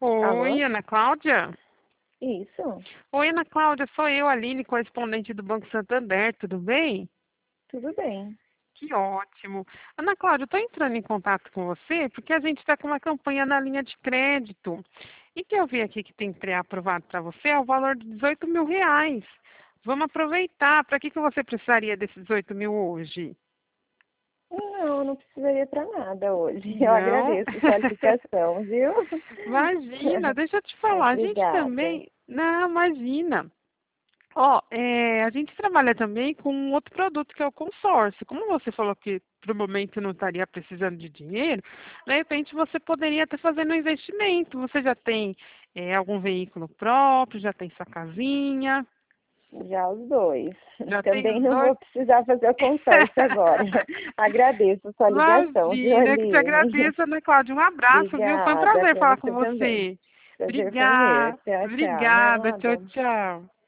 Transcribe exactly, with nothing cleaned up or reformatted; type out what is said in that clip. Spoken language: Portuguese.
Alô? Oi, Ana Cláudia? Isso, Oi, Ana Cláudia, sou eu, Aline, correspondente do Banco Santander, tudo bem? tudo bem. Que ótimo. Ana Cláudia, eu estou entrando em contato com você porque a gente está com uma campanha na linha de crédito. E que eu vi aqui que tem pré-aprovado para você é o valor de dezoito mil reais. Vamos aproveitar. Para que, que você precisaria desses dezoito mil hoje? Não, não precisaria para nada hoje. Eu Não? agradeço sua ligação, viu? Imagina, deixa eu te falar. A gente Obrigada. também. Não, imagina. Ó, é, a gente trabalha também com um outro produto que é o consórcio. Como você falou que para o momento não estaria precisando de dinheiro, de repente você poderia estar fazendo um investimento. Você já tem é, algum veículo próprio, já tem sua casinha, Já os dois. já tem Também os não dois. vou precisar fazer o consórcio agora. Agradeço sua ligação, viu, Imagina, eu que te Aline? agradeço, Ana Cláudia. Um abraço, viu? Foi um Obrigada prazer para falar com você também. você. Prazer foi meu. Obrigada, Tchau, tchau. obrigada. Tchau, Nada. tchau.